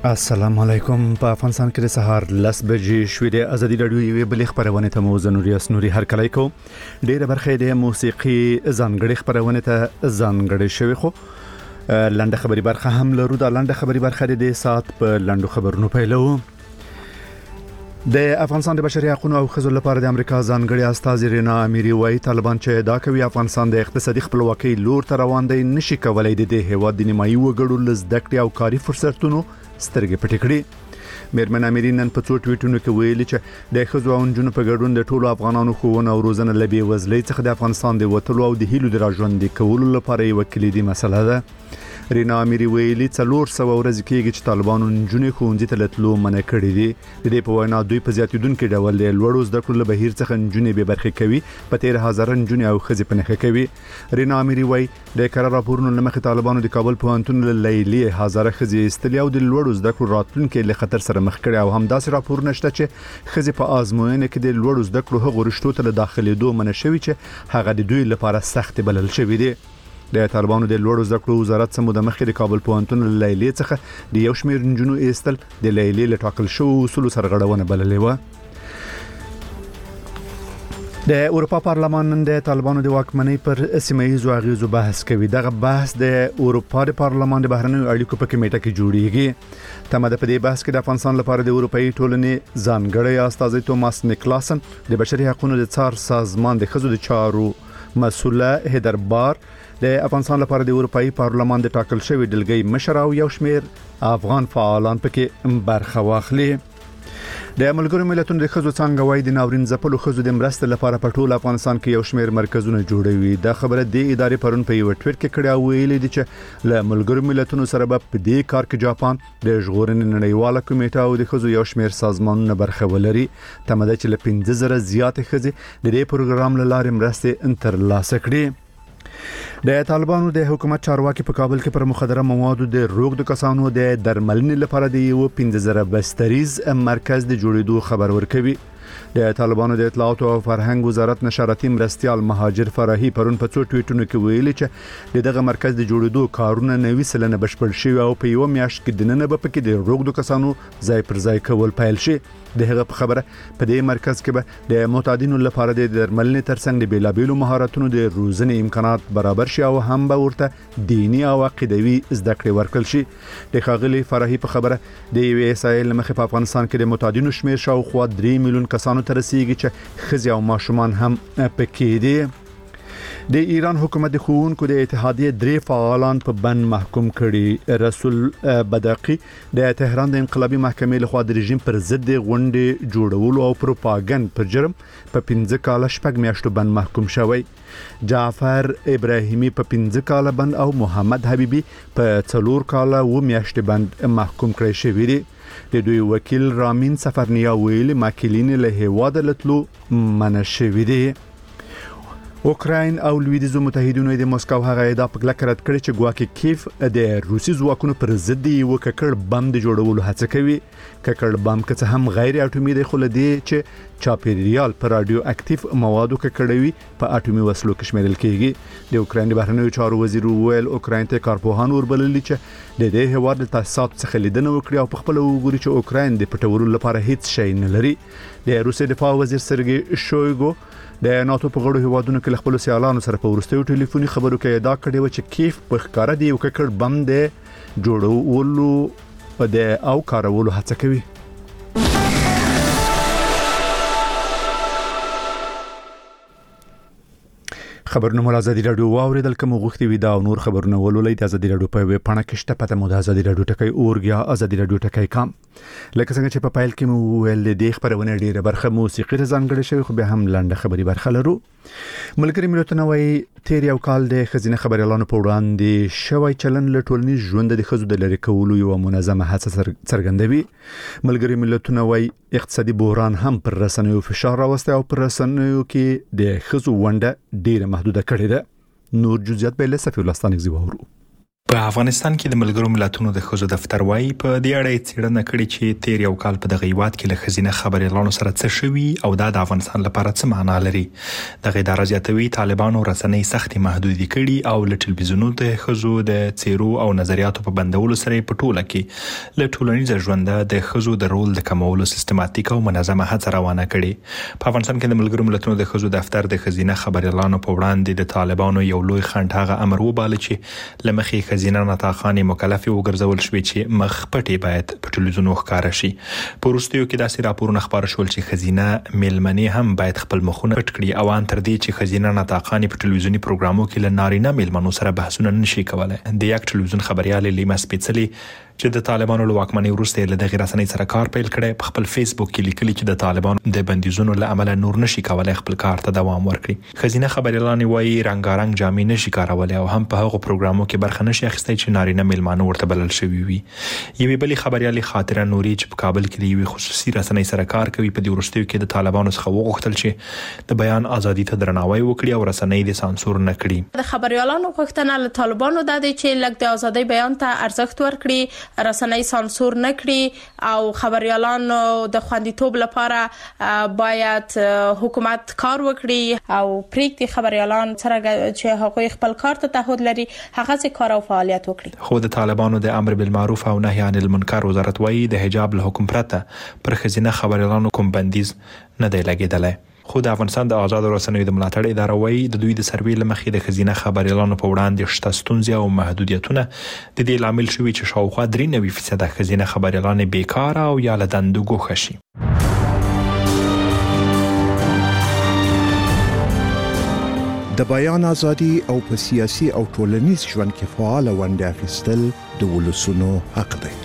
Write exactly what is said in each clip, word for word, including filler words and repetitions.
السلام علیکم. په افغانستان کې د سهار لس بجې شوې د ازادي راډیو یوې بلې خبرونه ته مو زنوري اسنوري هر کله کو ډېر برخه د موسیقي ځانګړي خبرونه ته ځانګړي شوی خو لنډه خبري برخه هم لرو. د لنډه خبري برخه د سات په لنډو خبرونو پیلو. د افغانستان د بشري حقوقو او خزو لپاره د امریکا ځانګړي استاذ رینا امیری وايي طالبان چې دا کوي افغانستان د اقتصادي خپلواکۍ لور ته روان دی نشي کولای د دې هیواد د نیمایي وګړو لزدکړې او کاري فرصتونو سترګې پټې کړې. میرمن امیری نن په څو ټویټونو کې ویلي چې د خزو او نجونو په ګډون د ټولو افغانانو ښوونه او روزنه لبي وزلې څخه د افغانستان د وټلو او د هیلو د راژوندې کولو لپاره یو کلیدي مسله ده. رینا امیری ویلي څلور سوه ورځې کېږي چې طالبانو نجونې ښوونځي ته لتلو منع کړي دي. د دې په وینا دوی په زیاتېدونکي ډول د لوړو زده کړو له بهیر څخه نجونې بې برخې کوي، په تېره هزاره نجونې او ښځې په نښه کوي. رینا امیری وایي د کره راپورونو له مخې طالبانو د کابل پوهنتون له لیلي هزاره ښځې ایستلې او د لوړو زده کړو راتلونکي له خطر سره مخ کړي او همداسې راپورونه شته چې ښځې په ازموینه کې د لوړو زده کړو هغو رشتو ته له داخلېدو منع شوي چې هغه د دوی لپاره سخت بلل شوي دي. د طالبانو د لوړو زده کړو وزارت سمو د مخې د کابل پوهنتون له لیلي څخه د یو شمېر نجونو ایستل د لیلي له ټاکل شوو اصولو سره غړونه بللې وه. د اروپا پارلمان نن د طالبانو د واکمنۍ پر سیمه‌ییزو اغیزو بحث کوي. دغه بحث د اروپا د پارلمان د بهرنیو اړیکو په کمیټه کې جوړیږي. تمه ده په دې بحث کې د افغانستان لپاره د اروپאי ټولنې ځانګړی استازی توماس نیکلاسن، د بشري حقوقو د څار سازمان د خزو د چارو مسؤله هیدر بار، د افغانستان لپاره د اروپאי پارلمان د ټاکل شوی ډلګۍ مشر او یو شمېر افغان فعالان پکې برخه واخلي. د ملګرو ملتونو د خزو څنګه وای د ناورین زپلو خزو د مرستې لپاره په ټول افغانستان کې یو شمېر مرکزونه جوړوي. دا خبره د ادارې پرون په یو ټویټ کې کړه او ویلي دي چې له ملګرو ملتونو سره به په دې کار کې جاپان د ژغورنې نړیواله کمیټه او د خزو یو شمېر سازمانونه برخه ولري. تمه ده چې له پنځه زره زیاتې خزې د دې پروګرام له لارې مرستې ترلاسه کړي. د طالبانو د حکومت چارواکي په کابل کې پر مخدره موادو د روغ د کسانو د درملنې لپاره د یو پنځه زره بستریز مرکز د جوړېدو خبر ورکوي. د طالبانو د اطلاعات او فرهنګ وزارت نشراتي مرستيال مهاجر فرحي پرون په څو ټویټونو کې ویلي چې دغه مرکز د جوړېدو کارونه نوي سلنه بشپړ شوي او په یو میاشت کې د نن به پکې د روغ د کسانو ځای پر ځای کول پیل شي. د هغه په خبره په دې مرکز کې به د معتادینو لپاره د درملنې ترڅنګ د بیلابیلو مهارتونو د روزنې امکانات برابر شي او هم به ورته دینی او عقیدوي زده کړې ورکړل شي. د ښاغلي فرحي په خبره د یو اسایل مخې په افغانستان کې د معتادینو شمیر شاوخوا درې میلیون کسانو ته رسیږي چې ښځې او ماشومان هم پکې دي. د ایران حکومت د ښوونکو د اتحادیې درې فعالان په بند محکوم کړي. رسول بدقي د تهران د انقلابي محکمې لخوا د رژیم پر ضد غونډې جوړولو او پروپاګند پر جرم په پنځه کاله شپږ میاشتو بند محکوم شوی. جعفر ابراهیمی په پنځه کاله بند او محمد حبیبي په څلور کاله و میاشتې بند محکوم کړي شوی دي. د دوی وکیل رامین سفرنیا ویلي ماکلین له هیواد لتلو منع شوی دي. اوکراین او لویدیزو متحدینو د مسکو هغه ادعا په کلک رد کړې چې ګواکې کیف د روسي ځواکونو پر ضد یو ککړ بم د جوړولو هڅه کوي. ککړ بم که څه هم غیر اټومي دی خو لدی چې چاپیریال پر رادیو اکټیو موادو ککړوي په اټومي وسلو کې شمیرل کیږي. د اوکراین د بهرنیو چارو وزیر ویل اوکراین ته کارپوهان وربللي چې د دې هواد د تاسیسات څخه لیدنه وکړي او په خپل وګوري چې اوکراین د پټولو لپاره هیڅ شی نه لري. د روسي دفاع وزیر سرګي شویګو د ناتو په غړو هیوادونو کې خپل سیالانو سره په ورستیو ټلیفوني خبرو کې ادعا کړې و چې کیف په ښکارا دی یو ککړ بم د جوړولو د او کارولو هڅه کوي. خبرونه مو ازادي راډیو واوریدل کوم غوښتي وي دا او نور خبرونه ولولئ د ازادي راډیو په ویب پاڼه کې شته. پته مو د ازادي راډیو ټکی اورګیا ازادي راډیو ټکی کام. لکه څنګه چې په پایل کې مو ویل د خبرونه ډیره برخه موسیقي ته ځانګړې شوی خو به هم لنډه خبري برخه لرو. ملګری ملتونه وايي تیر یو کال د خزینه خبريالانو په وړاندې شوی چلن له ټولنیز ژوند د خزو د لری کولو یو منظمه هڅه څرګندوي. ملګری ملتونه وايي اقتصادي بحران هم پر رسنیو فشار راوسته او پر رسنیو کې د خزو ونده ډیره محدوده کړې ده. نور جزئیات به له صفی ولستانګ زیوورو. په افغانستان کې د ملګرو ملتونو د ښځو دفتر وايي په دې اړه څېړنه کړې چې تیر یو کال په دغه هیواد کې له ښځینه خبریالانو سره څه شوي او دا د افغانستان لپاره څه معنا لري. دغه اداره زیاتوي طالبانو رسنۍ سختې محدودې کړي او له ټلویزیونونو د ښځو د څیرو او نظریاتو په بندولو سره په ټوله کې له ټولنیز ژوند د ښځو د رول د کمولو سیستماتیک او منظمه هڅه روانه کړي. په افغانستان کې د ملګرو ملتونو د ښځو دفتر د ښځینه خبریالانو په وړاندې د طالبانو یو لوی خنډ هغه امر وباله چې لمخې ښځینه نطاقانې مکلفې وګرځول شوې چې مخ پټې باید په ټلویزیون ښکاره شي. په وروستیو کې داسې راپورونه خپاره شول چې ښځینه میلمنې هم باید خپل مخونه پټ کړي او ان تر دې چې ښځینه نطاقانې په ټلویزیوني پروګرامو کې له نارینه میلمنو سره بحثونه نشي کولای. د یک ټلویزیون خبريال لیما سپیڅلي چې د طالبانو له واکمنۍ وروسته له دغه رسنۍ سره کار پیل کړي په خپل فیسبوک کې لیکلي چې د طالبانو د بندیزونو له امله نور نشي کولای خپل کار ته دوام ورکړي. ښځینه خبريالان وايي رنگارنګ جامې نشي کارولای او هم په هغو پروګرامو کې برخه نشي اخیستای چې نارینه میلمانه ورته بلل شوی وي. یوې بلې خبريالي خاطره نوري چې په کابل کې د یوې خصوصي رسنۍ سره کار کوي په دې وروستیو کې د طالبانو څخه وغوښتل چې د بیان ازادي ته درناوی وکړي او رسنۍ د سانسور نه کړي. د خبريالانو غوښتنه له طالبانو د دې چې لږ د ازادي بیان ته ارزښت ورکړي، رسنۍ سانسور نه کړي او خبريالانو د خوندیتوب لپاره باید حکومت کار وکړي او پریکړې خبريالان سره چې هغوی خپل کار ته تعهد لري هغه څه کار او فعالیت وکړي. خو د طالبانو د امر بالمعروف او نهي عن المنکر وزارت وايي د حجاب له حکم پرته پر ښځینه خبريالانو کوم بندیز نه دی لګیدلی. خو د افغانستان د آزاد رسنیو د ملاتړ اداره وايي د دوی د سروې لمخې د ښځینه خبريالانو په وړاندې شته ستونزې او محدودیتونه د دې لامل شوي چې شاوخوا درې نوي فیصد ښځینه خبريالان بیکاره او یا له دندو ګوښه شي. د بیان ازادي او په سیاسي او ټولنیز ژوند کې فعال ونډه اخیستل د ولسونو حق دی.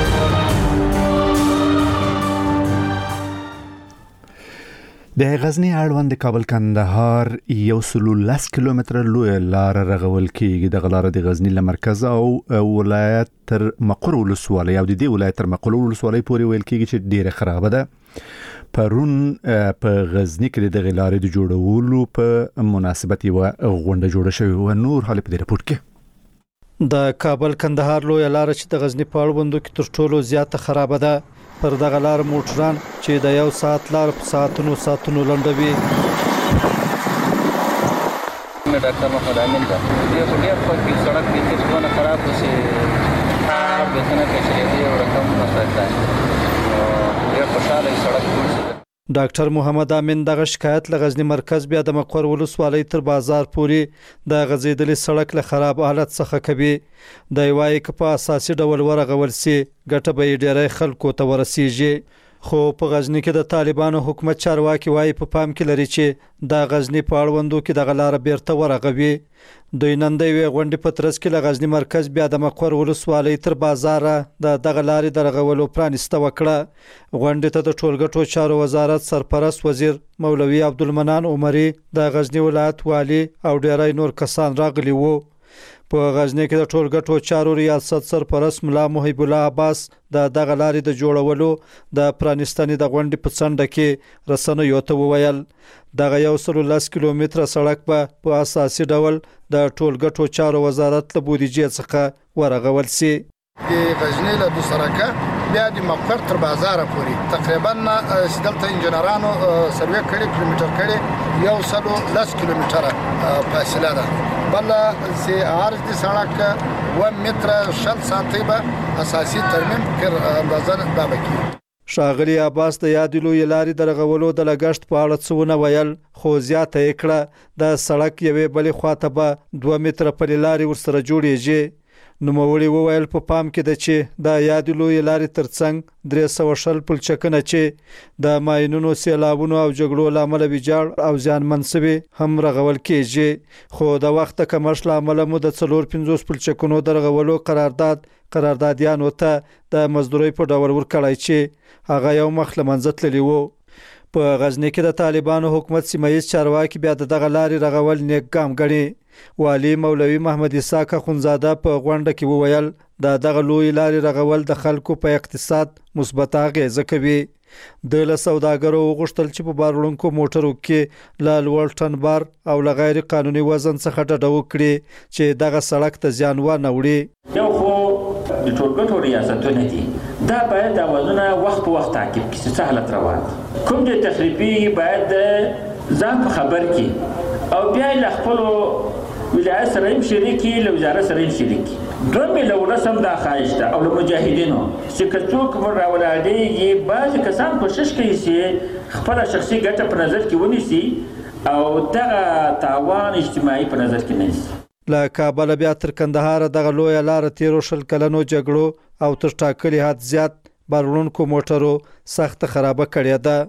د غزنی اړوند د کابل کندهار یو سلو لس کیلومتر لوی لار رغول کیږي. د غلار د غزنی له مرکز او ولایت تر مقر ولسوالۍ او د دې ولایت تر مقر ولسوالۍ پورې ویل کیږي چې ډیره خراب ده. پرون په غزنی کې د غلار د جوړولو په مناسبت یو غونډه جوړه شوې و. نور حال په دې رپورت کې د کابل کندهار لوی لار چې د غزنی په اړوندو کې تر ټولو زیاته خراب ده. پر دغه لار موټران چې د یو ساعت لار په ساعتونو ساعتونو لنډوي. ډاکټر محمد امین دا یو ډیر په سړک کې څونه خراب وسی به څنګه کې دی او رقم مسله ده ډیر خوشاله سړک جوړ. ډاکټر محمد امین دغه شکایت له غزنی مرکز بیا د مقر ولسوالۍ تر بازار پورې د غزیدلې سړک له خراب حالت څخه کوي. د وایي ک په اساسي ډول ورغول سي ګټه به ډیری خلکو ته ورسیږي. خو په غزنی کې د طالبانو حکومت چارواکي وایي په پام کې لري چې د غزنی په اړوندو کې د غلار بیرته ورغوي. دوی نن د وی غونډې په ترڅ کې له غزنی مرکز بیا د مقر ولسوالۍ تر بازار د دغه لارې د رغولو پرانسته وکړه. غونډې ته د ټولګټو چارو وزارت سرپرست وزیر مولوي عبدالمنان عمري، د غزنی ولایت والی او ډیری نور کسان راغلي وو. په غزنی کې د ټولګټو چارو ریاست سرپرست ملا محب الله عباس د دغه لارې د جوړولو د پرانستنې د غونډې په څنډه کې رسنیو ته وویل دغه یو سلو لس کیلومتره سړک به په اساسي ډول د ټولګټو چارو وزارت له بودیجې څخه ورغول سي. د غزنی له دو سړکه بیا د مقر تر بازار پورې تقریبا دلته انجنیرانو سروې کړي کیلومتر کړي یو سلو لس کیلومتره فاصله ده. بل سي عرض د سړک و متر شل سانتي به اساسي ترمیم کړ اندازه دا بکی. شاغلی عباس د یادلو یلاري درغولو د لګشت په اړه څونه ویل خو زیاته یکړه د سړک یوې بلې خواته به دوه متره په لاري ورسره جوړیږي. نو موري وویل په پام کې د چې د یادلو یلاري ترڅنګ درې سوه شل پلچکونه چې د ماینونو سیلابونو او جګړو لامل ویجاړ او ځانمن شوي هم رغول کیږي. خو د وخت کمښت لامل مو د څلور پنځوس پلچکونو درغولو قرارداد قراردادیانو ته د مزدوري په ډول ورکړای چې هغه یو مخ لمنځه تللی وو. په غزنی کې د طالبانو حکومت سیمایي چارواکي بیا د دغه لارې رغول نیک ګام ګڼي. والی مولوي محمد اسحاق خونزاده په غونډه کې وویل د دغه لوی لارې رغول د خلکو په اقتصاد مثبت اغیزه کوي. د له سوداګرو غوښتل چې په بار وړونکو موټرو کې له لوړ ټن بار او له غیر قانوني وزن څخه ډډه وکړي چې دغه سړک ته زیان ونه وړي. یو خو د ټولګټو ریاستونه دي، دا باید د وزنونه وخت په وخت تعقیب کړي چې سهلت روان کوم د تخریبي باید ځان په خبر کې او بیا له خپل ولایت سره هم شریکي، له وزارت سره هم شریکي. دوی له ولسم دا خواهش ده او له مجاهدینو چې کڅوک راولاړېږي بعضې کسان کوشش کوي چې خپله شخصي ګټه په نظر کې ونیسي او دغه تاوان اجتماعي په نظر کې نه نیسي. له کابل بیا تر کندهار دغه لویه لاره تیرو شل کلنو جګړو او تر ټاکلي حد زیات بار وړونکو موټرو سخت خرابه کړې ده.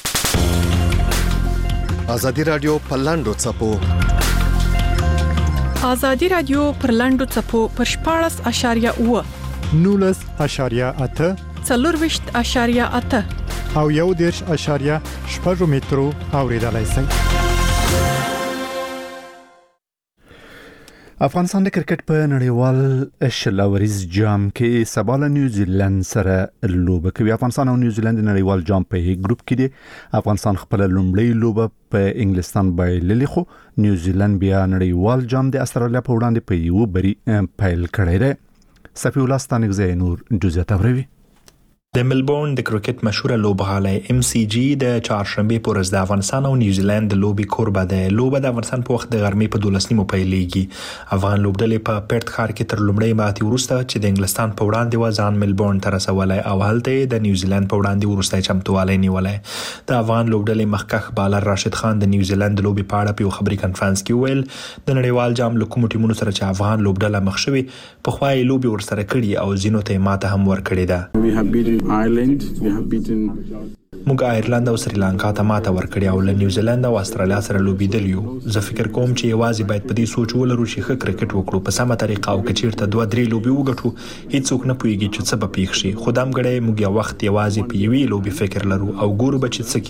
ازادي رادیو په لاندو څپو ازادي رادیو پر لاندو څپو پر شپاړس اشاریه اوه نولس اشاریه اته څلورویشت اشاریه اته او یو دېرش اشاریه شپږ مترو اوریدلای شئ. افغانستان د کرکټ په نړیوال شلوريز جام کې سبا له نیوزیلند سره لوبه کوي. افغانستان او نیوزیلند د نړیوال جام په ګروپ کې دي. افغانستان خپل لومړی لوبه په انګلستان بایللې، خو نیوزیلند بیا نړیوال جام د استرالیا په وړاندې په یو بری پیل کړی دی. صفی الله ستانګزی نور جزئیات اوروي. د ملبورن د کرکټ مشهور لوبغالی ام سی جی د چهارشنبه پر ورځ د افغانستان او نیوزیلند د لوبي کوربه ده. لوبه د افغانستان په وخت د غرمې په دولس نیمو پیلېږي. افغان لوبډلې په پرت ښار کې تر لومړۍ ماتې وروسته چې د انګلستان په وړاندې و ځان ملبورن ته رسولی او هلته د نیوزیلند په وړاندې وروستی چمتووالی نیولی. د افغان لوبډلې مخکښ بالر راشد خان د نیوزیلند د لوبي په اړه په یو خبري کنفرانس کې وویل د نړیوال جام له کومو ټیمونو سره چې افغان لوبډله مخ شوې پخوا یې لوبي ورسره کړي او ځینو ته یې ماته هم ورکړې ده. موږ آیرلند او سریلانکا ته ماته ورکړې او له نیوزیلند او استرالیا سره لوبېدل یو. زه فکر کوم چې یوازې باید په دې سوچ ولرو چې ښه کرکټ وکړو په سمه طریقه او که چیرته دوه درې لوبې وګټو هیڅوک نه پوهېږي چې څه به پېښ شي، خو دمګړی موږ یو وخت یوازې په یوې لوبې فکر لرو او ګورو به چې څه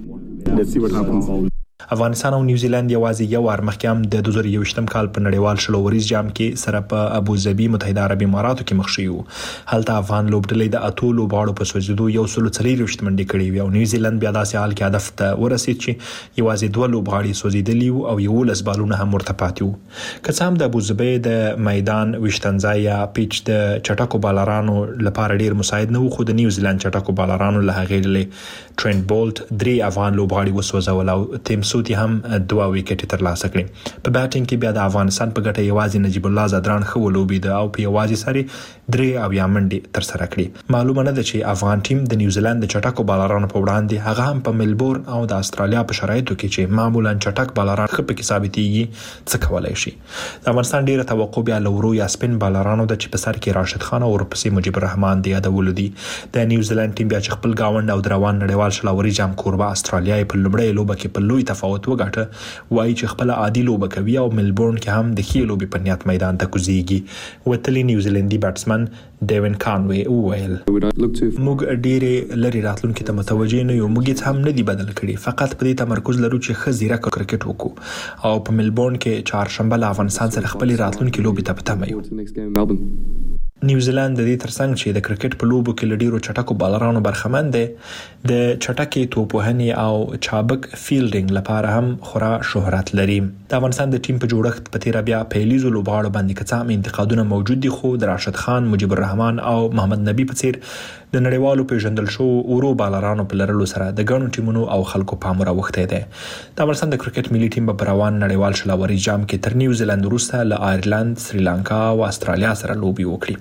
کېږي. افغانستان او نیوزیلند یوازې یو وار مخکې هم د دوه زره یوویشتم کال په نړیوال شلوريز جام کې سره په ابوظبي متحده عربي اماراتو کې مخ شوي وو. هلته افغان لوبډلې د اتو لوبغاړو په سوځېدو یو سل څلوېښت منډې کړې وې او نیوزیلند بیا داسې حال کې هدف ته ورسېد چې یوازې دوه لوبغاړي سوځېدلي وو او یولس بالونه هم ورته پاتې وو. که څه هم د ابوظبي د میدان ویشتنځای یا پیچ د چټکو بالرانو لپاره ډیر مساعد نه وو، خو د نیوزیلند چټکو بالرانو له هغې ډلې ټرینټ بولټ درې افغان لوبغاړي وسوځول او تیم سوتي هم دوه وکټې ترلاسه کړې. په بیټینګ کې بیا د افغانستان په ګټه یوازې نجیب الله زدران ښه ولوبېده او په یوازې سره درې اویا منډې ترسره کړې. معلومه نه ده چې افغان ټیم د نیوزیلند د چټکو بالرانو په وړاندې هغه هم په ملبورن او د استرالیا په شرایطو کې چې معمولا چټک بالران ښه پکې ثابتېږي څه کولی شي. د افغانستان ډیره توقع بیا له ورو یا سپین بالرانو ده چې په سر کې راشد خان او ورپسې مجیب الرحمن د یادولو دي. د نیوزیلند ټیم بیا چې خپل ګاونډ او د روان نړیوال شلوري جام کوربه استرالیا په لومړۍ لوبه کې په لوی تفاوت وګټه، وایي چې خپل عادي لوبه کوي او ملبورن کې هم د ښې لوبې په نیت میدان ته کوزیږي. وتلی نیوزیلندي بیټسمن ډیوین کانوي وویل موږ ډېرې لرې راتلونکي ته متوجه نه یو، موږ هیڅ هم نه دي بدل کړي، فقط په دې تمرکز لرو چې ښه ځیرک کرکټ وکړو او په ملبورن کې چهارشنبه له افغانستان سره خپلې راتلونکي لوبې ته په تمه یو. نیوزیلند د دې ترڅنګ چې د کرکټ په لوبو کې له ډیرو چټکو بالرانو برخمن دی، د چټکې توپوهنې او چابک فیلډینګ لپاره هم خورا شهرت لري. د افغانستان د ټیم په جوړښت په تیره بیا پیلیزو لوبغاړو باندې که څه هم انتقادونه موجود دي، خو د راشد خان، مجیب الرحمن او محمد نبی په څیر د نړیوالو پیژندل شوو ورو بالرانو په لرلو سره د ګڼو ټیمونو او خلکو پام راوښتی دی. د افغانستان د کرکټ ملي ټیم په روان نړیوال شلوري جام کې تر نیوزیلند وروسته له آیرلند، سریلانکا او استرالیا سره لوبي وکړي.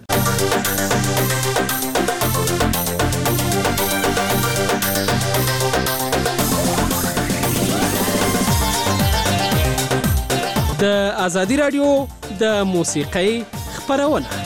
د ازادي رادیو د موسیقۍ خبرونه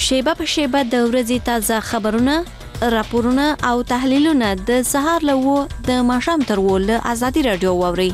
شیبه په شیبه د ورځې تازه خبرونه، راپورونه او تحلیلونه د سهار له و د ماښام تر و له ازادي رادیو واوري.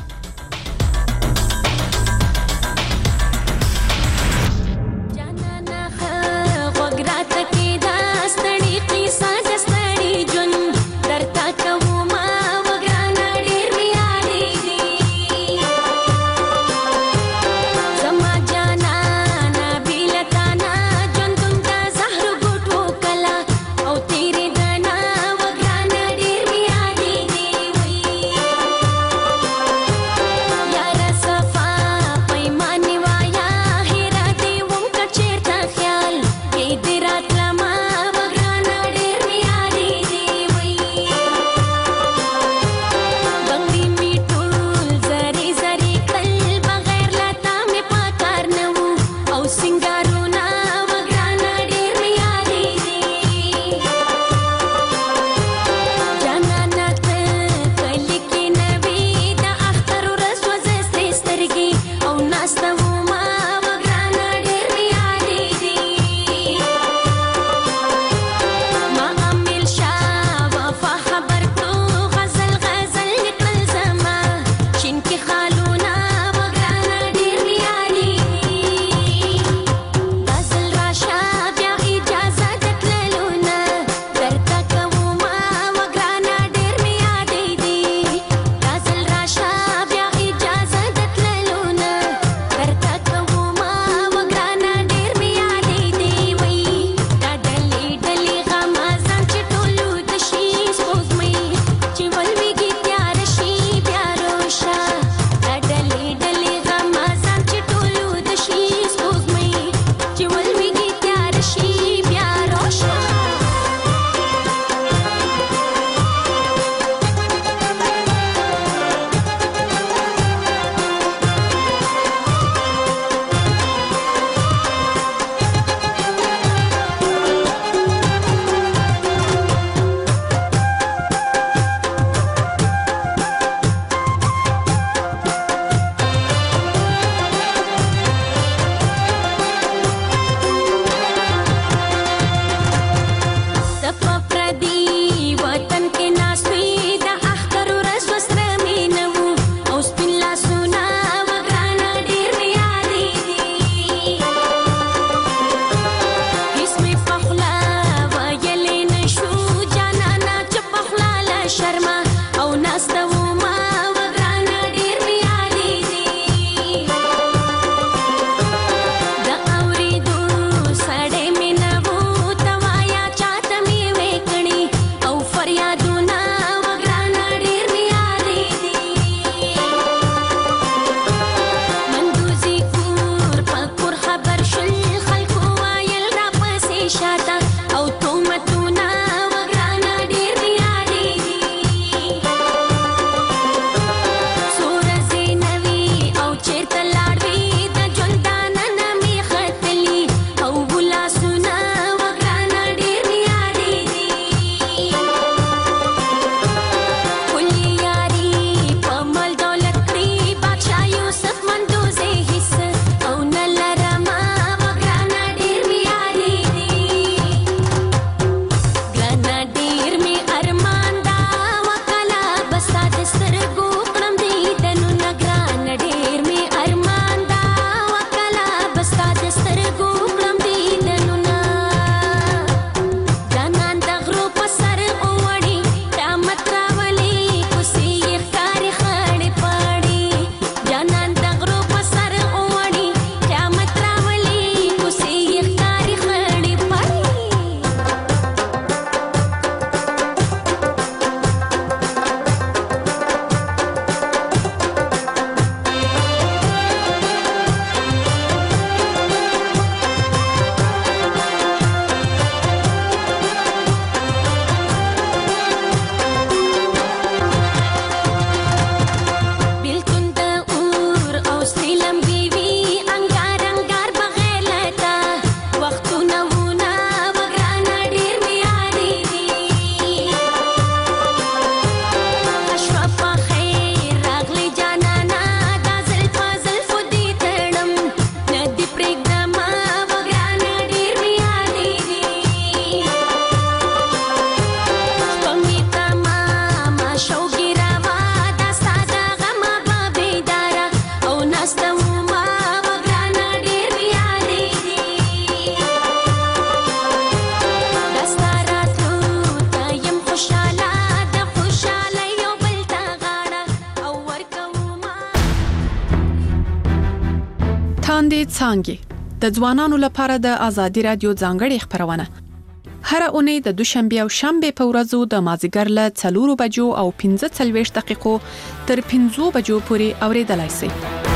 کاندې څانګې د ځوانانو لپاره د ازادي رادیو ځانګړي خبرونه هر اونۍ د دوشنبه او شنبه په ورځو د مازیګر له څلورو بجو او پنځه څلوېښت دقیقو تر پنځو بجو پورې اوریدلای شئ.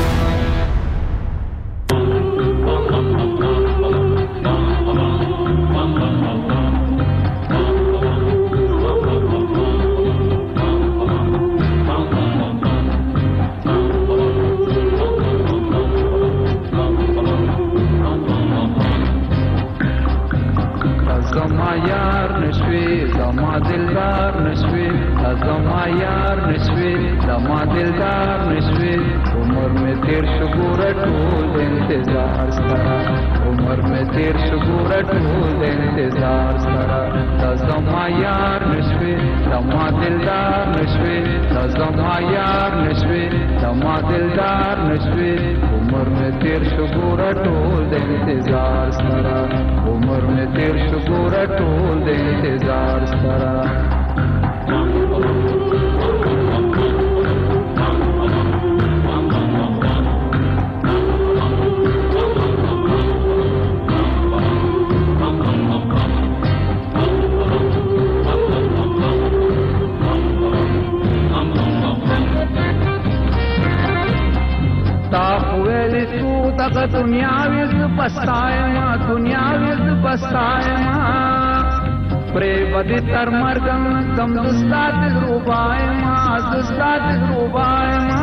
تر مرګم کم دستات روبای ما دستات روبای ما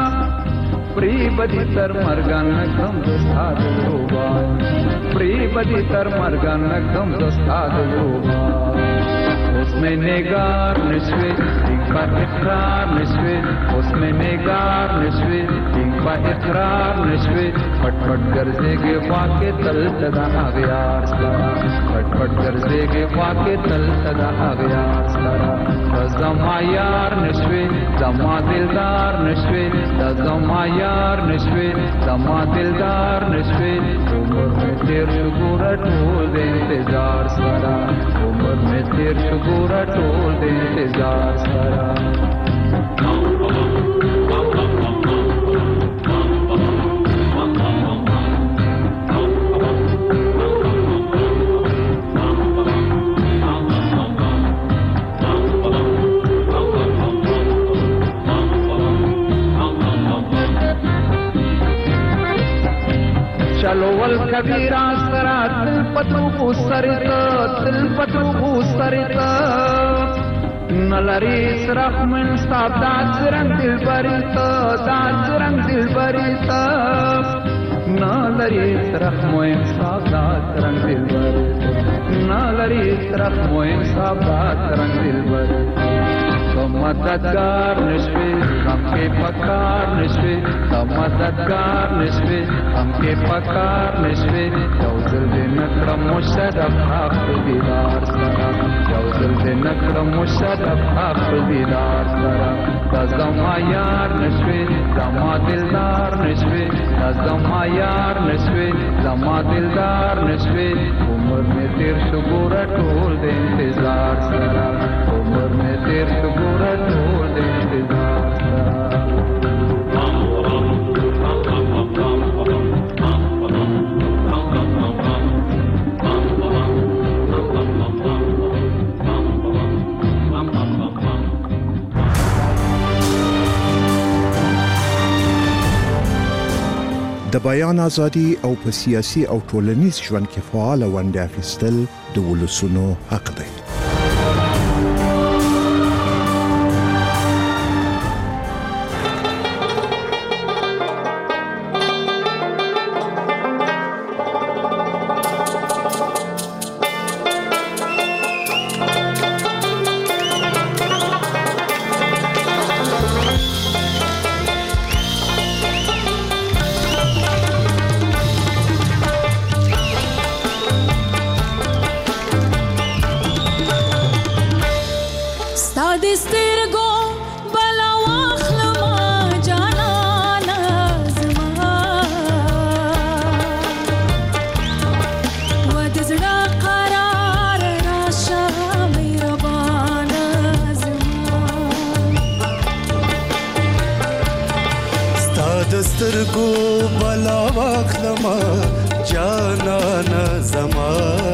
پری بدی تر مرګم کم دستات روبای پری بدی تر مرګم کم دستات روبای اس میں نگار نشوی ایک بار اقرار نشوی اس میں نگار نشوی ایک بار اقرار نشوی پٹ پٹ گرزے گے واقع تل تدا آغیار سلارا پٹ پٹ گرزے گے واقع تل تدا آغیار سلارا زما یار نشوی زما دلدار نشوی زما یار نشوی زما دلدار نشوی عمر میں تیر شکورہ ٹھول دے انتظار سلارا عمر میں تیر شکورہ ٹھول دے انتظار سلارا چلول کبیرہ سرا دل پتو کو سرتا دل پتو کو سرتا نلری سرخ من صاحب داد رنگ دل بریتا داد رنگ دل بریتا نلری سرخ من صاحب داد رنگ دل بریتا نلری سرخ من صاحب داد رنگ دل بریتا مددگار نشوی ہم کے پکار نشوی مددگار نشوی ہم کے پکار نشوی جوزل دے نکرم مشرف حق دیدار سرا جوزل دے نکرم مشرف حق دیدار سرا زما یار نشوی زما دلدار نشوی زما یار نشوی زما دلدار نشوی عمر میں تیر شگورہ ٹھول دے انتظار سرا عمر میں تیر شگورہ ٹھول دے انتظار سرا د بیان ازادي او په سیاسي او ټولنیز ژوند کې فعال ونډه اخیستل د ولسونو حق دی. سترګو بلا واخلما جانانا زما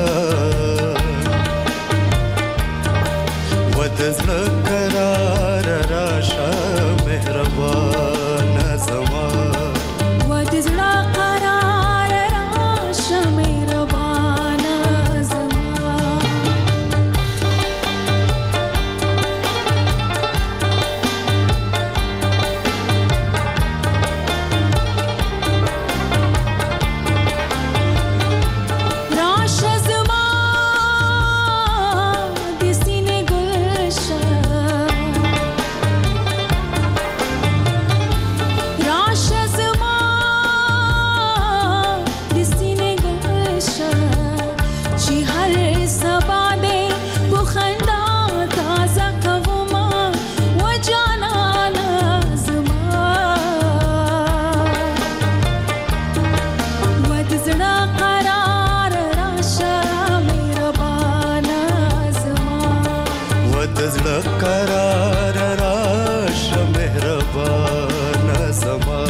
ودزړه قرار راشه مهربان زما ودزړه قرار راشه مهربان زما راشه زما د سینې ګلشه راشه زما د سینې ګلشه چې هر سبا دې په خندا تازه کومه و جانانه زما و د زړه قرار راشه مهربانه زما ودزړه قرار راشه مهربان زما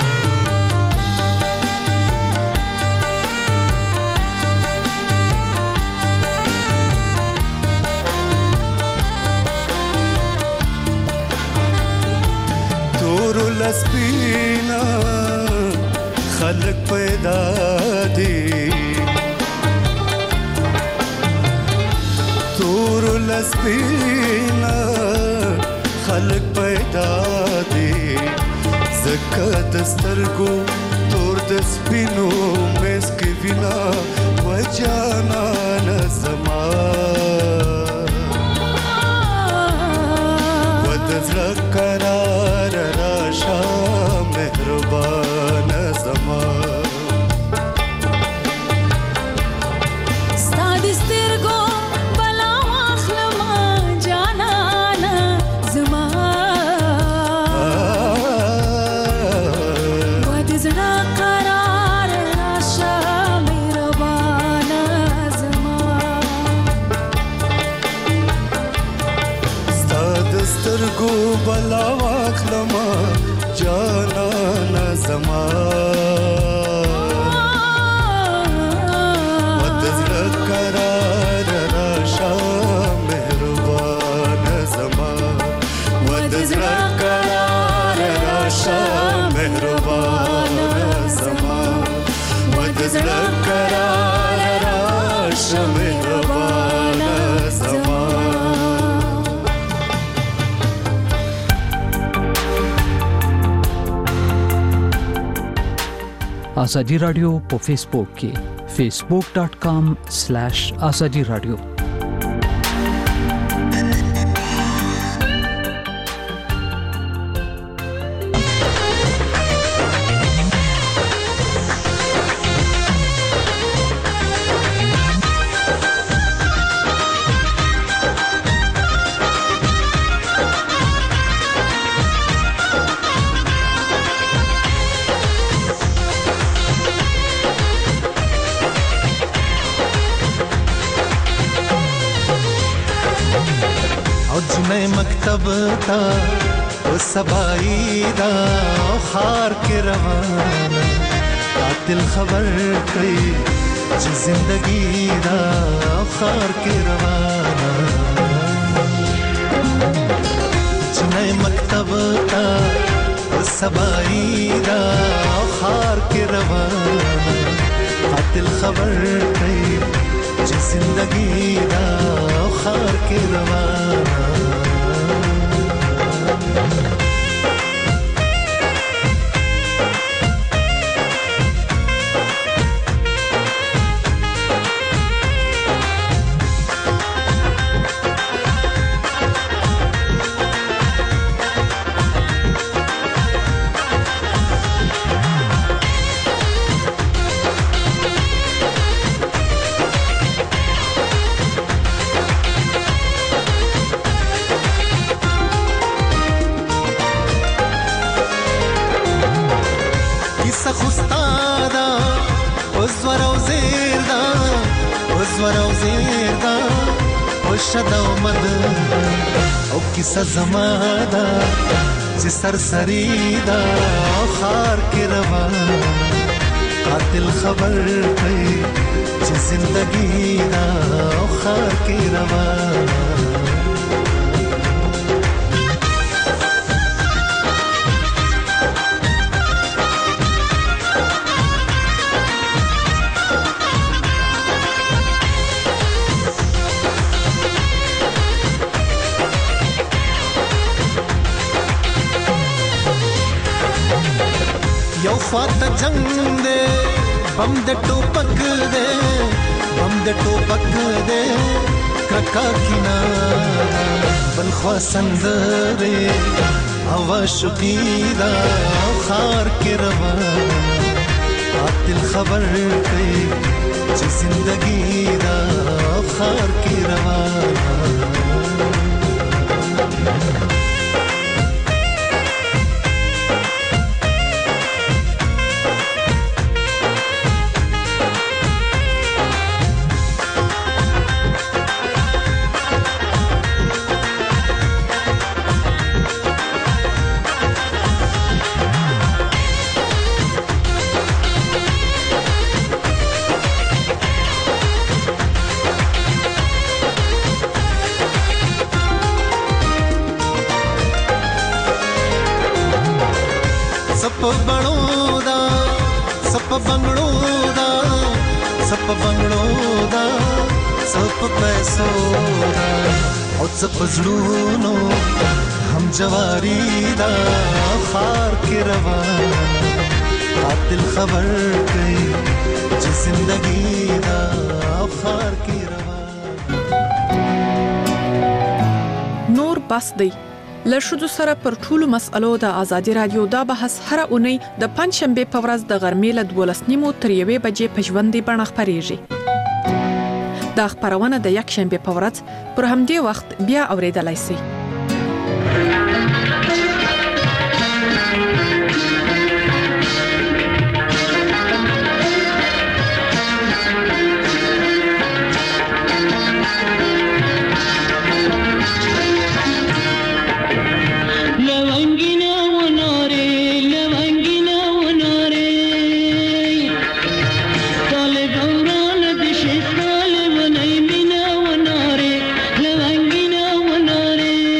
تور لسپینا خلق پیدا دی تور لسپینا خلق پیدا دی زکه دسترګو تور د سپینو مسک وینا و جانان زما و دزړه قرار راشه مهربان زما ستا د سترګو بلا واخلمه جانانه زما و د زړه قرار راشه مهربانه زما ستا د سترګو بلا واخلما جانان زما و د زړه قرار راشه مهربان زما و د زړه قرار راشه مهربان زما و د زړه قرار راشه مهربان زما آزادی رادیو په فیسبوک کې facebook dot com slash azadi radio مکتب تا او سبائی دا خار کے روانہ قاتل خبر کئی چې زندگی دا خار کے روانہ جنہیں مکتب تا او سبائی دا خار کے روانہ قاتل خبر کئی چې زندگی دا خار کے روانہ او کیسه زماده چې سرسری دا خار کې روان قاتل خبر کوي چې زندگی دا خار کې روان یو خواته جنگ دے بم د ټوپک دے بم د ټوپک دے کرکا کینا بل خوا سندره هوا شقیدا خار کې روان قاتل خبر کوي چې زندگی دا خار کې روان सप बंगड़ो दा सप बंगड़ो दा सप बंगड़ो दा सप पैसो दा और सप जुनूनो हम जवारी दा खार के रवान قاتل خبر کوي چې زندگی دا खार के रवान نور بس دی له ښځو سره پر ټولو مسألو د ازادي رادیو دا بحث هر اونۍ د پنځشنبه په ورځ د غرمې له دولس نیمو تر یوې بجې په ژوندۍ بڼه خپرېږي. دا خپرونه د یکشنبه په ورځ پر همدې وخت بیا اورېدلای شئ. Levangina,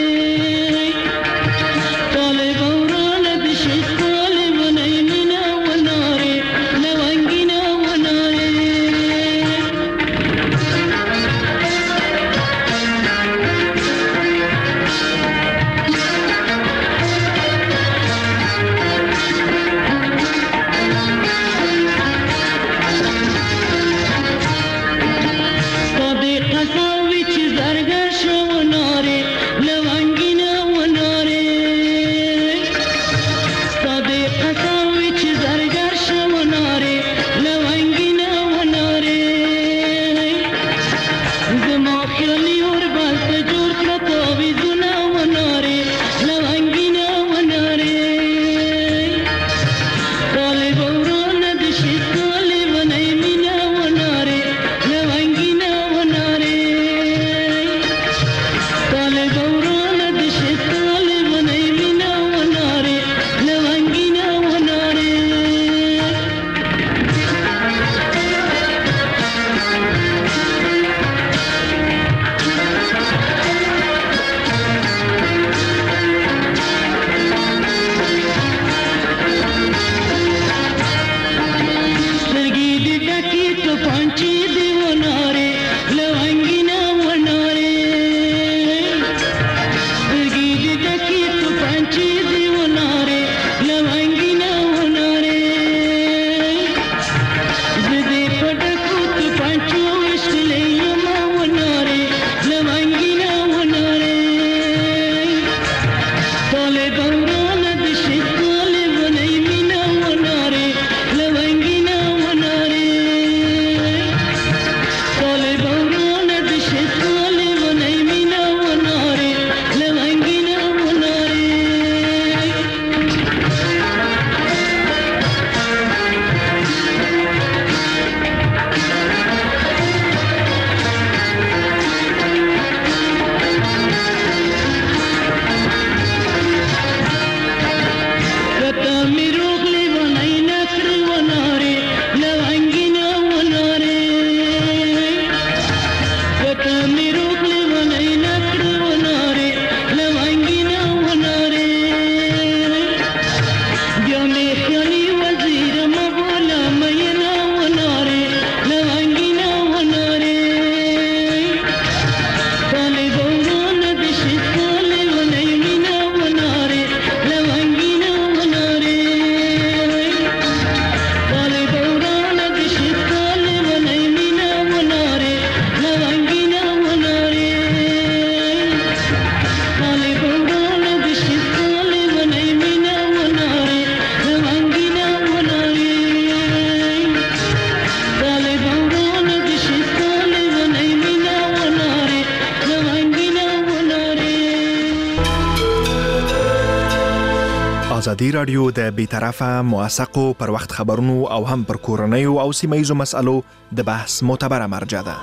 ازادي رادیو د بیطرفه موثقو پر وخت خبرونو او هم پر کورنیو او سیمه‌ایزو مسالو د بحث معتبره مرجع ده.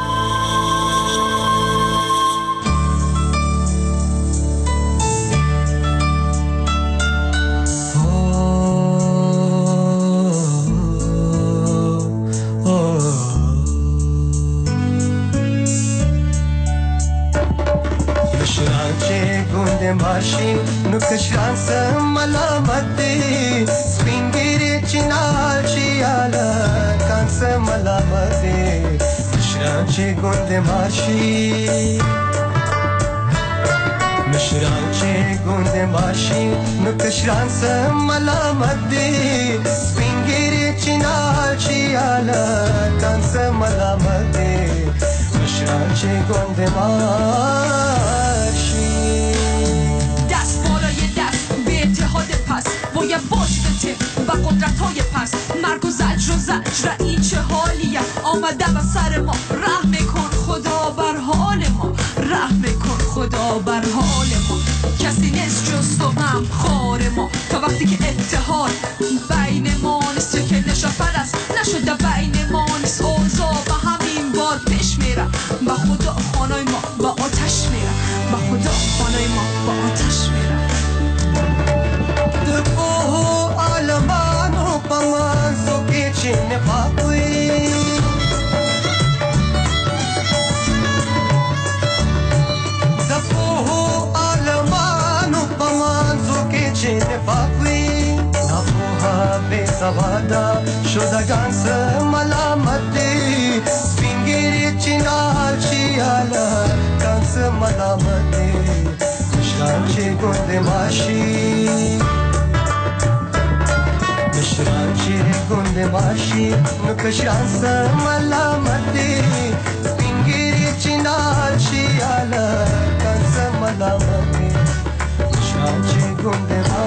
ماشي نو کشران سم ملامت دی سپینګری چنال چیالا کان سم ملامت دی کشران چې ګوند ماشي مشران چې ګوند ماشي نو کشران سم ملامت دی سپینګری چنال چیالا کان سم ملامت دی مشران چې ګوند ماشي باید باشته و قدرت های پس مرگ و زجر و زجر این چه حالیه آمده و سر ما رحم کن خدا بر حال ما رحم کن خدا بر حال ما کسی نیست جز تو هم خار ما تا وقتی که اتحاد بین ما نیست که نشافر است نشده بین ما نیست اوضاع و همین بار پیش میره با خدا خانای ما با آتش میره با خدا خانای ما با آتش میره دپوه عالمانو پمانزو که چه نفاقوی دپوه عالمانو پمانزو که چه نفاقوی نپوها بی سوادا شدگان سه ملامت دی سپینگیری چنال چیالا کان سه ملامت دی مشران چه گند ماشی مشران چه گند ماشی نو کشران سه ملامت دی سپینگیری چنال چیالا کان سه ملامت دی مشران چه گند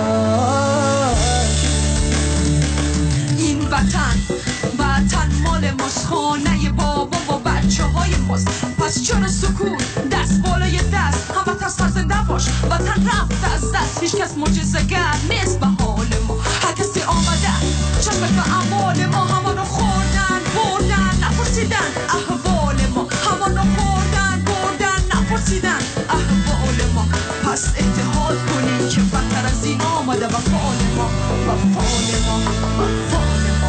ماشی این وطن وطن مال ماست خانه بابا و بچه های ماست پس چرا سکون دست بالای دست هم وطن سرزنده باش وطن رفت از دست هیچ کس معجزه‌گر نیست به حال ما هر کسی آمده چشم به اعمال ما همانو خوردن بردن نپرسیدن احوال ما همانو خوردن بردن نپرسیدن احوال ما پس اتحاد کنیم که بدتر از این آمده و فال ما و فال ما و فال ما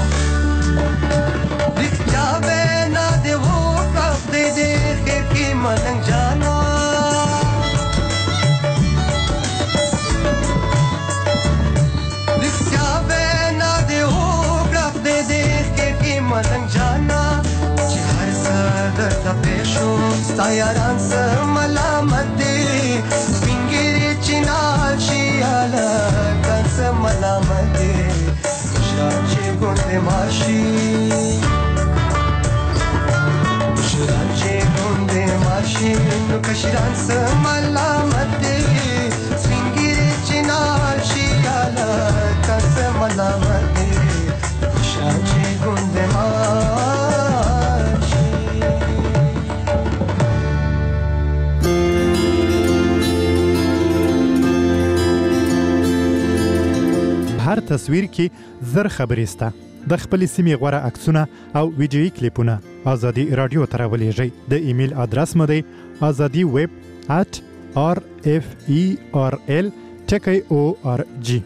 دیگه نده و کف دیده خیر کی منن جانا دیگه نده و کف دیده خیر کی منن جانا چه هر سر تا پیشو ستایران سر ملامت دی سپینگیری چنال چیالا کان سر ملامت دی مشران چه گند ماشی مشران چه گند ماشی نو کشران سر ملامت دی سپینگیری چنال چیالا کان سر ملامت دی مشران چه گند ماشی هر تصویر کې زر خبرې سته د خپل سیمې غوړه عکسونه او ویډیويي کلیپونه ازادي رادیو ته راولېږئ د ایمیل ادرس مو دی azadi web at r f e r l ټکی او ار جی.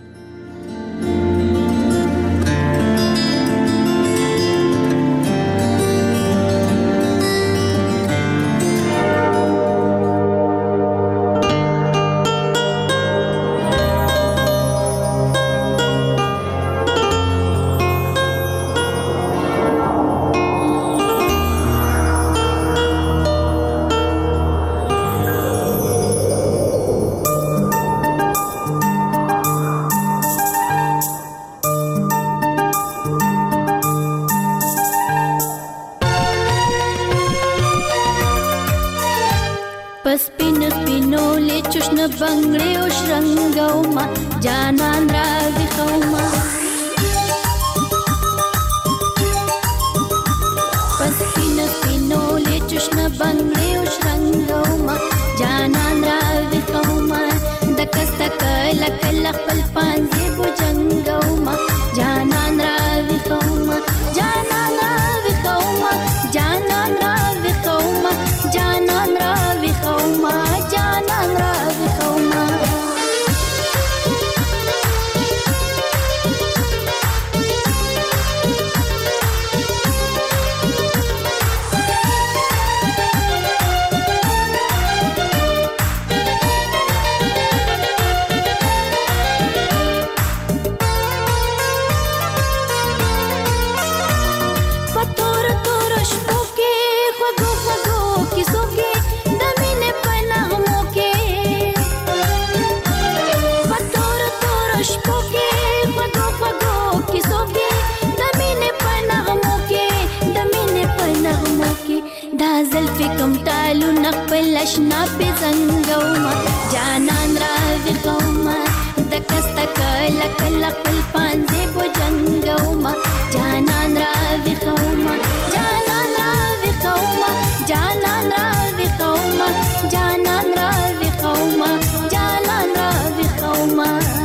بنگړې او شرنګوما جانان راځي خوما پسپین سپینو لچشن بنگړې او شرنګوما جانان راځي خوما دکست کله کله خپل پانځي دل اشنا په زنګوما جانان را وقوما د کستا کله کله خپل پانځه بو جنګوما جانان را وقوما جانان را وقوما جانان را وقوما جانان را وقوما جانان را وقوما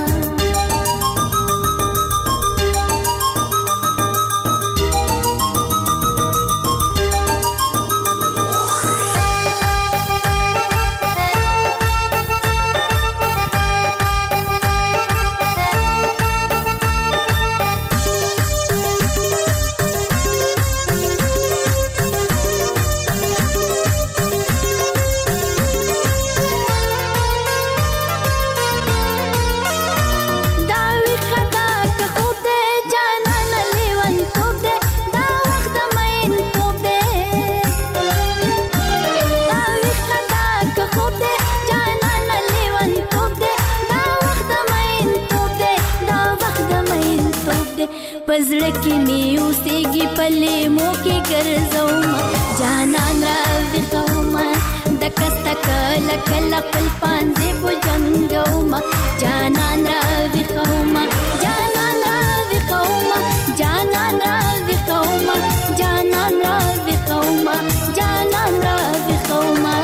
پزړه کې مې اوسېږي پلې مو کې ګرځوما جانان را وقوما د کستا کله کله خپل پانځه بو جنګوما جانان را وقوما جانان را وقوما جانان را وقوما جانان را وقوما جانان را وقوما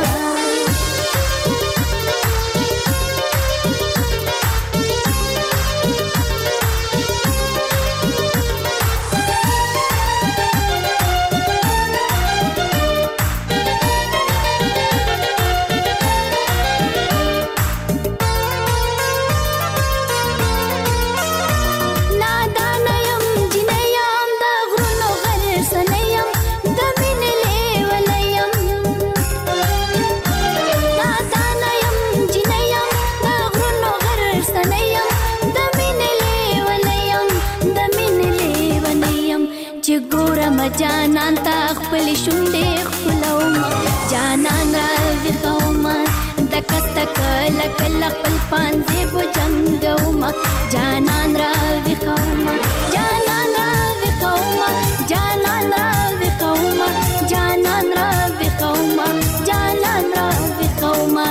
جانان تا خپل شونډې خپلوما جانان را وقوما د کستا کله کله خپل پانځه بو جنګوما جانان را وقوما جانان را وقوما جانان را وقوما جانان را وقوما جانان را وقوما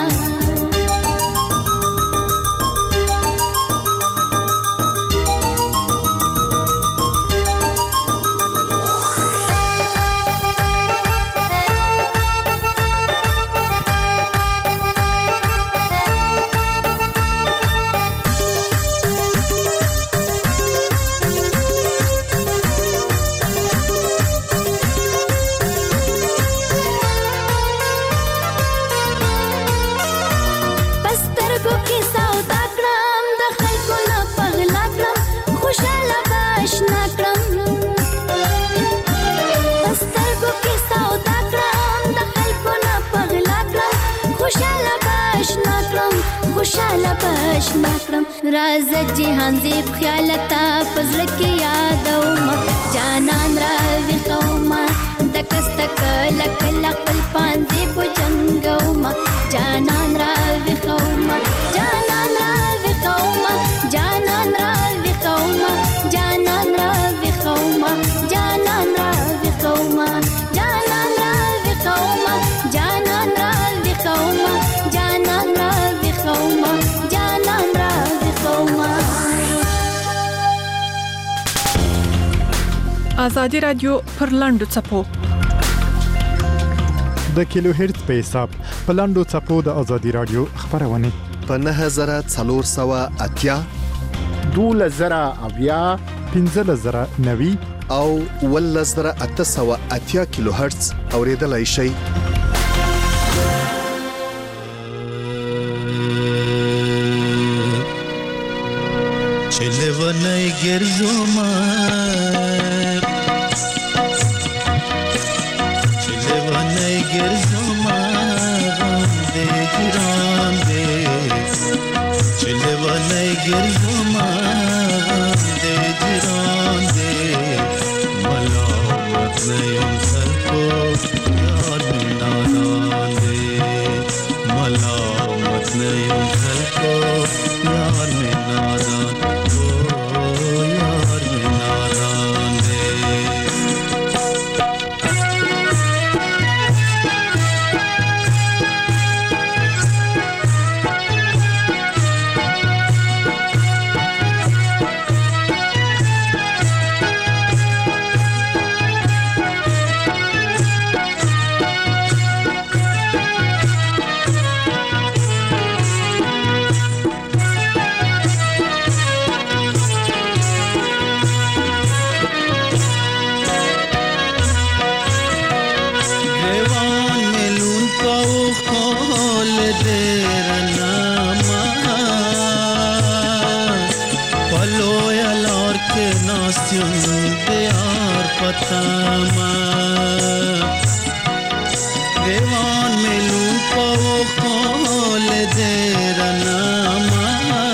خوشاله باشنا کړم راځه جهان دې خیالتا پزړه کې یادوما جانان را وقوما د کستا کله کله خپل پانځه بو جنګوما جانان را وقوما جانان را وقوما جانان را وقوما جانان را وقوما جانان را وقوما جانان را وقوما جانان را وقوما جانان را وقوما جانان را وقوما آزادي رادیو پر لاندو چپو د کیلو هرتز په حساب په لاندو چپو د آزادي رادیو خبرونه په نه زره څلور سوه اتیا دوله زره اویا پنځه زره نوي او ول زره اته سوه اتیا کیلو هرتز اوریدلای شي چلونای ګرځوما چلونای ګرځوما دې ګران دې چلونای ګرځوما دې ګران دې ملامت نه یم سرکو یار نادان دې ملامت نه یم سرکو یار نادان पतामा देवान में लूपो खोल दे रनामा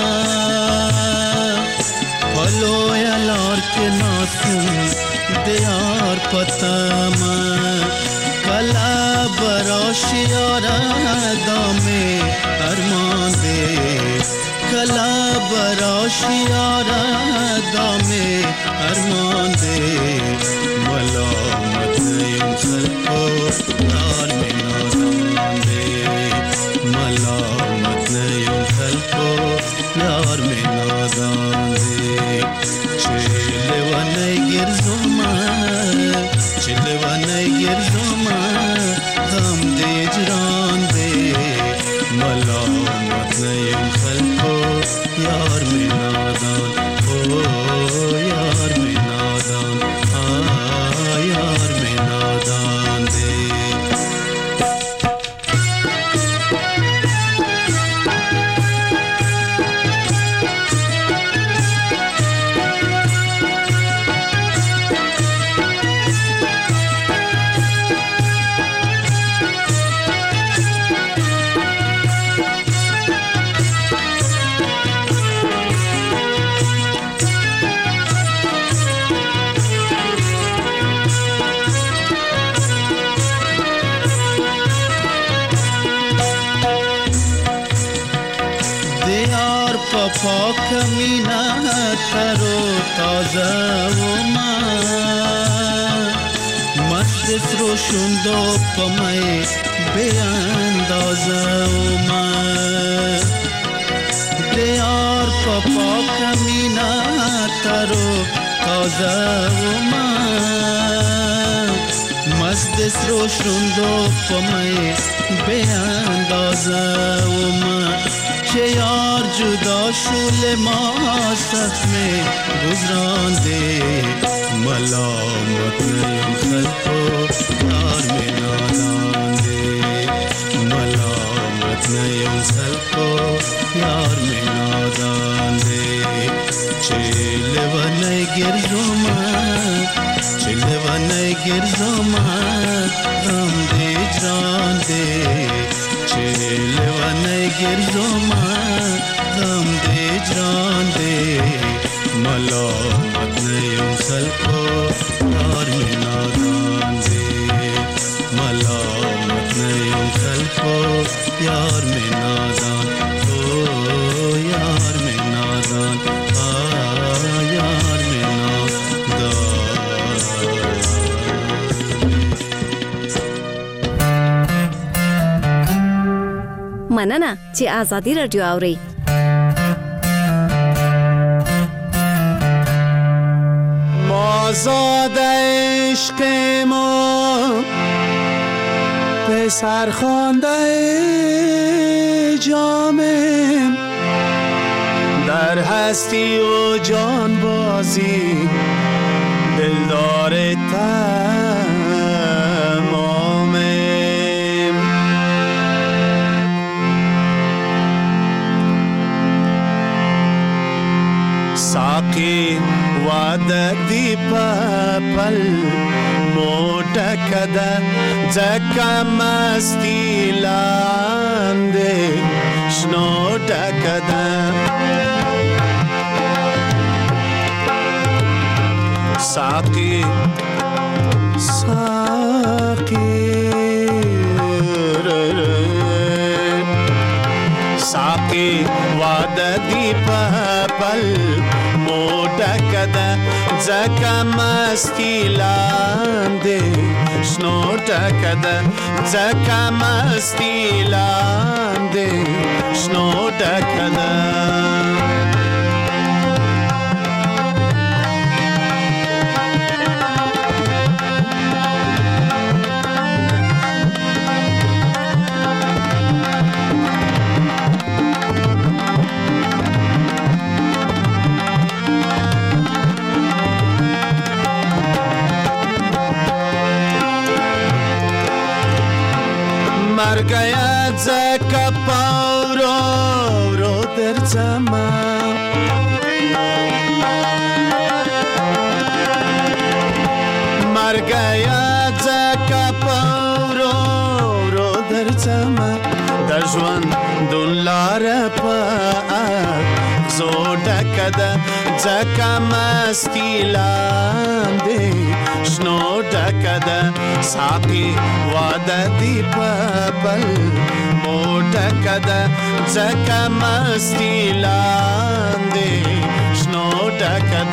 फलो यार के नासुम दियार पतामा कला बरोशियारा दामे अरमान दे कला बरोशियारा दामे अरमान दे मलामत यूं को यार में नादान दे मलामत यूं को यार में नादान दे चिलवन गिरजुमा चिलवन गिरजुमा हम दे जरान दे मलामत यूं को यार में नादान ओ यार में नादान आ यार में नादान दे پاک مینا ترو تازه و من مست روشون دو پمای به اندازه و من دیار پاک مینا ترو تازه و من مست روشون دو پمای به اندازه و من چه یار جدا شول ما سخت میں گزران دے ملامت نیم خلقو یار میں نادان دے ملامت نیم خلقو یار میں نادان دے چل ونی گرزوما چل ونی گرزوما غم دے جان دے چل ونی گرزوما غم دے جان دے ملامت نیوں خلقو یار میں نادان دے ملامت نیوں خلقو یار میں نادان او یار میں نادان آ یار میں نادان مننه چې آزادي رادیو اوري آزاد عشق ما پسر خوانده جامم در هستی و جان بازی دلدار تمامم ساقی وعده دی پل موٹا کده ځکه مستی لاندې شنو ټکده ساقی ساقی ساقی وعده دی پل موټا کده ځکه مستی لاندې شنو ټکده ځکه مستی لاندې شنو ټکده مرگیا ځکه پاورو ورو درځما مرګیا ځکه پورو ورو درځما د ژوند دلار په زو ډکد ځکه مستی لاندې شنو ډکد ساقي واده دی په بل مو ډکد ځکه مستی لاندې شنو ډکد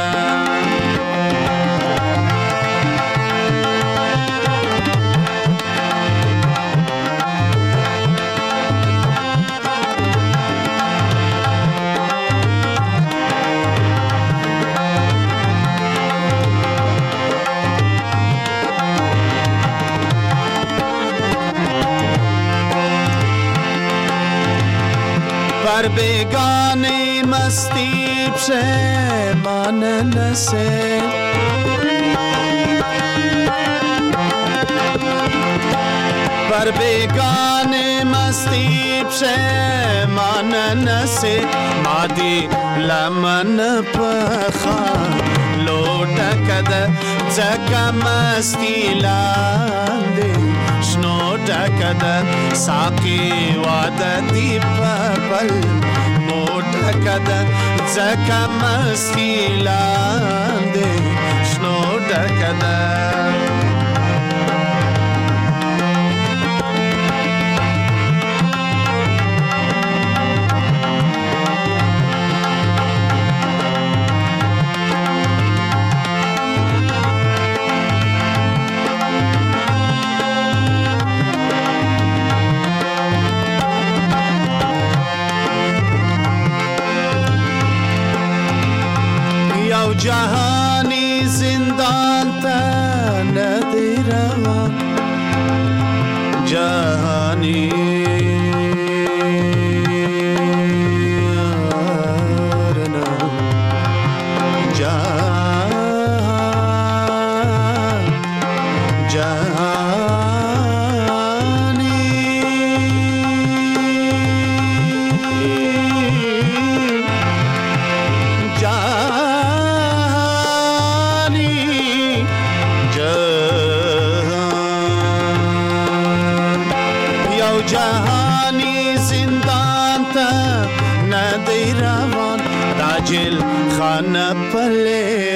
پر بیگانه مستی پشیمان نسه پر بیگانه مستی پشیمان نسه مادی لمن پخان لوٹکد ځکه مستی لاندې شنو ډکد ساقي واده دی په بل مو ډکد ځکه مستی لاندې شنو ډکد جهانی زندان تا ندی روان جهانی جل خانه پله